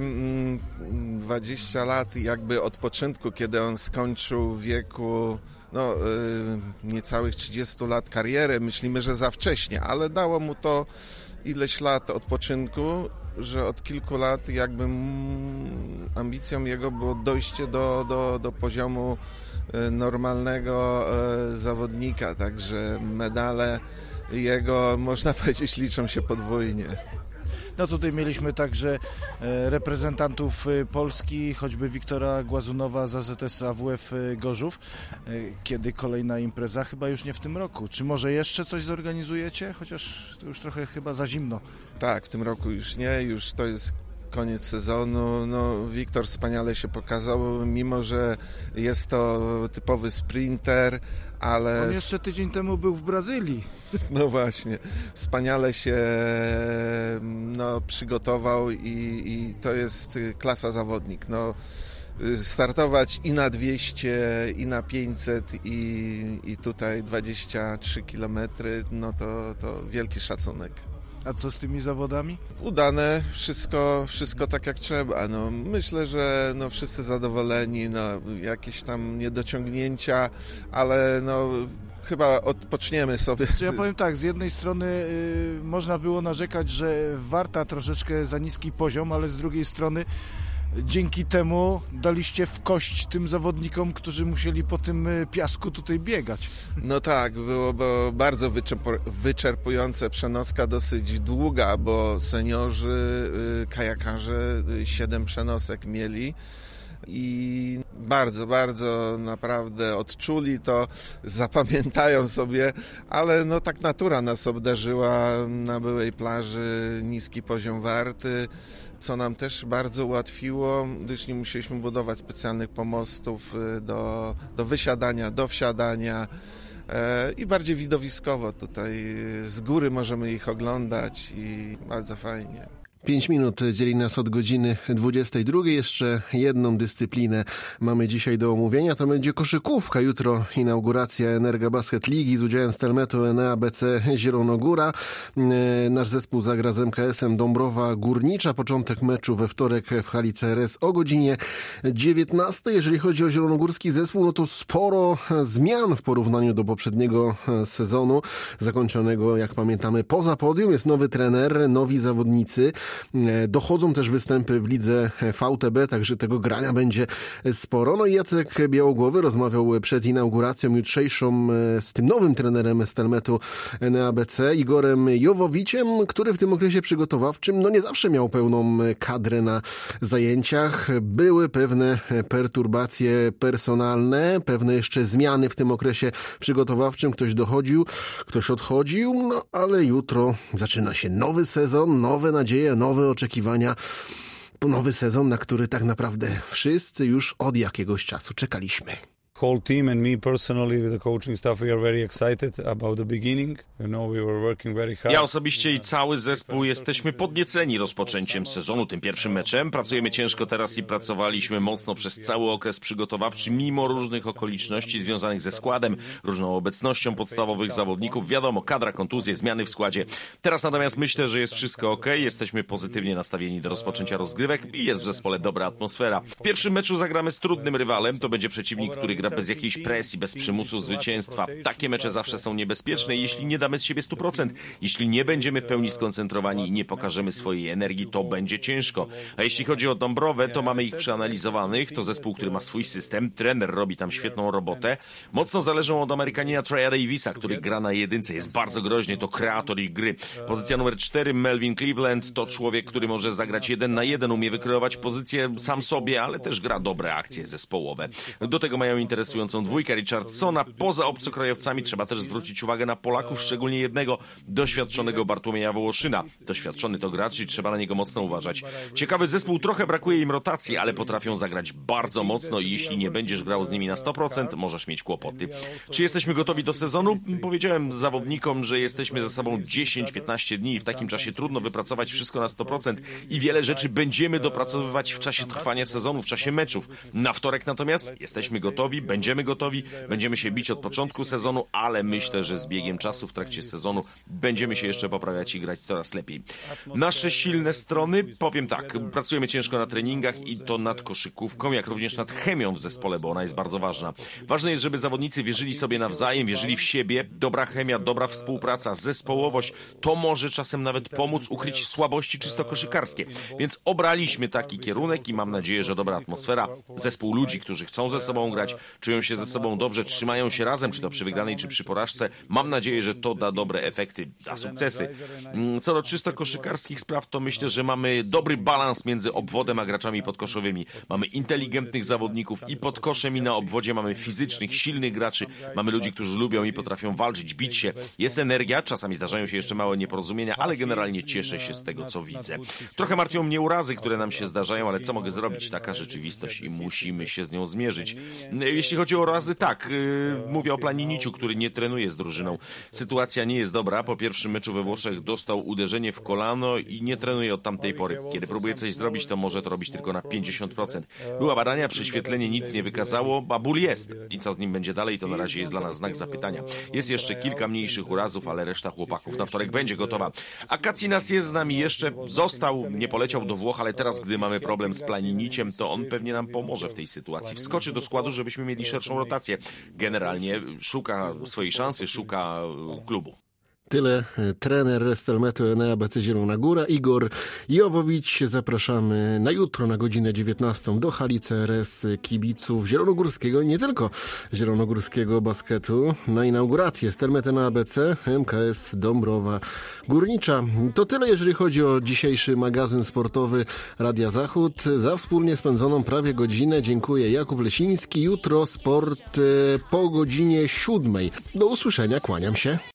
20 lat jakby od początku, kiedy on skończył w wieku niecałych 30 lat kariery, myślimy, że za wcześnie, ale dało mu to ileś lat odpoczynku, że od kilku lat jakby ambicją jego było dojście do poziomu normalnego zawodnika, także medale jego, można powiedzieć, liczą się podwójnie. No tutaj mieliśmy także reprezentantów Polski, choćby Wiktora Głazunowa z AZS AWF Gorzów. Kiedy kolejna impreza? Chyba już nie w tym roku. Czy może jeszcze coś zorganizujecie? Chociaż to już trochę chyba za zimno. Tak, w tym roku już nie, już to jest koniec sezonu. No, Wiktor wspaniale się pokazał, mimo że jest to typowy sprinter, ale... On jeszcze tydzień temu był w Brazylii. No właśnie, wspaniale się przygotował i to jest klasa zawodnik. No, startować i na 200, i na 500, i tutaj 23 km, no to wielki szacunek. A co z tymi zawodami? Udane, wszystko tak jak trzeba. No, myślę, że wszyscy zadowoleni, jakieś tam niedociągnięcia, ale chyba odpoczniemy sobie. Ja powiem tak, z jednej strony można było narzekać, że Warta troszeczkę za niski poziom, ale z drugiej strony dzięki temu daliście w kość tym zawodnikom, którzy musieli po tym piasku tutaj biegać. No tak, było bardzo wyczerpujące, przenoska dosyć długa, bo seniorzy, kajakarze 7 przenosek mieli. I bardzo, bardzo naprawdę odczuli to, zapamiętają sobie, ale no tak natura nas obdarzyła na byłej plaży, niski poziom warty, co nam też bardzo ułatwiło, gdyż nie musieliśmy budować specjalnych pomostów do wysiadania, do wsiadania i bardziej widowiskowo tutaj z góry możemy ich oglądać i bardzo fajnie. 5 minut dzieli nas od godziny 22. Jeszcze jedną dyscyplinę mamy dzisiaj do omówienia. To będzie koszykówka. Jutro inauguracja Energa Basket Ligi z udziałem Stelmetu Enea BC Zielonogóra. Nasz zespół zagra z MKS-em Dąbrowa Górnicza. Początek meczu we wtorek w hali CRS o godzinie 19. Jeżeli chodzi o zielonogórski zespół, no to sporo zmian w porównaniu do poprzedniego sezonu, zakończonego, jak pamiętamy, poza podium. Jest nowy trener, nowi zawodnicy. Dochodzą też występy w lidze VTB, także tego grania będzie sporo. No i Jacek Białogłowy rozmawiał przed inauguracją jutrzejszą z tym nowym trenerem Stelmetu NABC, Igorem Jowowiciem, który w tym okresie przygotowawczym no nie zawsze miał pełną kadrę na zajęciach. Były pewne perturbacje personalne, pewne jeszcze zmiany w tym okresie przygotowawczym. Ktoś dochodził, ktoś odchodził, no ale jutro zaczyna się nowy sezon, nowe nadzieje, nowe oczekiwania, nowy sezon, na który tak naprawdę wszyscy już od jakiegoś czasu czekaliśmy. Whole team and me personally, the coaching staff, we are very excited about the beginning. You know, we were working very hard. Ja osobiście i cały zespół jesteśmy podnieceni rozpoczęciem sezonu, tym pierwszym meczem. Pracujemy ciężko teraz i pracowaliśmy mocno przez cały okres przygotowawczy, mimo różnych okoliczności związanych ze składem, różną obecnością podstawowych zawodników. Wiadomo, kadra, kontuzje, zmiany w składzie. Teraz natomiast myślę, że jest wszystko okej. Jesteśmy pozytywnie nastawieni do rozpoczęcia rozgrywek i jest w zespole dobra atmosfera. W pierwszym meczu zagramy z trudnym rywalem. To będzie przeciwnik, który gra bez jakiejś presji, bez przymusu zwycięstwa. Takie mecze zawsze są niebezpieczne, jeśli nie damy z siebie 100%. Jeśli nie będziemy w pełni skoncentrowani i nie pokażemy swojej energii, to będzie ciężko. A jeśli chodzi o Dąbrowę, to mamy ich przeanalizowanych. To zespół, który ma swój system. Trener robi tam świetną robotę. Mocno zależą od Amerykanina Traya Davisa, który gra na jedynce. Jest bardzo groźny, to kreator ich gry. Pozycja numer 4, Melvin Cleveland, to człowiek, który może zagrać 1 na 1, umie wykreować pozycję sam sobie, ale też gra dobre akcje zespołowe. Do tego mają interesującą dwójkę Richardsona. Poza obcokrajowcami trzeba też zwrócić uwagę na Polaków, szczególnie jednego, doświadczonego Bartłomieja Wołoszyna. Doświadczony to gracz i trzeba na niego mocno uważać. Ciekawy zespół, trochę brakuje im rotacji, ale potrafią zagrać bardzo mocno i jeśli nie będziesz grał z nimi na 100%, możesz mieć kłopoty. Czy jesteśmy gotowi do sezonu? Powiedziałem zawodnikom, że jesteśmy ze sobą 10-15 dni i w takim czasie trudno wypracować wszystko na 100% i wiele rzeczy będziemy dopracowywać w czasie trwania sezonu, w czasie meczów. Na wtorek natomiast jesteśmy gotowi, będziemy się bić od początku sezonu, ale myślę, że z biegiem czasu w trakcie sezonu będziemy się jeszcze poprawiać i grać coraz lepiej. Nasze silne strony, powiem tak, pracujemy ciężko na treningach i to nad koszykówką, jak również nad chemią w zespole, bo ona jest bardzo ważna. Ważne jest, żeby zawodnicy wierzyli sobie nawzajem, wierzyli w siebie. Dobra chemia, dobra współpraca, zespołowość, to może czasem nawet pomóc ukryć słabości czysto koszykarskie. Więc obraliśmy taki kierunek i mam nadzieję, że dobra atmosfera, zespół ludzi, którzy chcą ze sobą grać, czują się ze sobą dobrze, trzymają się razem, czy to przy wygranej, czy przy porażce. Mam nadzieję, że to da dobre efekty, da sukcesy. Co do czysto koszykarskich spraw, to myślę, że mamy dobry balans między obwodem a graczami podkoszowymi. Mamy inteligentnych zawodników i pod koszem, i na obwodzie mamy fizycznych, silnych graczy. Mamy ludzi, którzy lubią i potrafią walczyć, bić się. Jest energia, czasami zdarzają się jeszcze małe nieporozumienia, ale generalnie cieszę się z tego, co widzę. Trochę martwią mnie urazy, które nam się zdarzają, ale co mogę zrobić? Taka rzeczywistość i musimy się z nią zmierzyć. Jeśli chodzi o urazy, tak, mówię o Planiniciu, który nie trenuje z drużyną. Sytuacja nie jest dobra. Po pierwszym meczu we Włoszech dostał uderzenie w kolano i nie trenuje od tamtej pory. Kiedy próbuje coś zrobić, to może to robić tylko na 50%. Była badania, prześwietlenie nic nie wykazało, a ból jest. I co z nim będzie dalej, to na razie jest dla nas znak zapytania. Jest jeszcze kilka mniejszych urazów, ale reszta chłopaków na wtorek będzie gotowa. A Kacinas jest z nami jeszcze, został, nie poleciał do Włoch, ale teraz, gdy mamy problem z Planiniciem, to on pewnie nam pomoże w tej sytuacji. Wskoczy do składu, żebyśmy mieli mieli szerszą rotację. Generalnie szuka swojej szansy, szuka klubu. Tyle trener Stelmetu Enea BC Zielona Góra, Igor Jowowicz. Zapraszamy na jutro na godzinę 19 do hali CRS kibiców zielonogórskiego i nie tylko zielonogórskiego basketu na inaugurację Stelmet Enea BC MKS Dąbrowa Górnicza. To tyle, jeżeli chodzi o dzisiejszy magazyn sportowy Radia Zachód. Za wspólnie spędzoną prawie godzinę dziękuję Jakub Lesiński. Jutro sport po godzinie 7. Do usłyszenia, kłaniam się.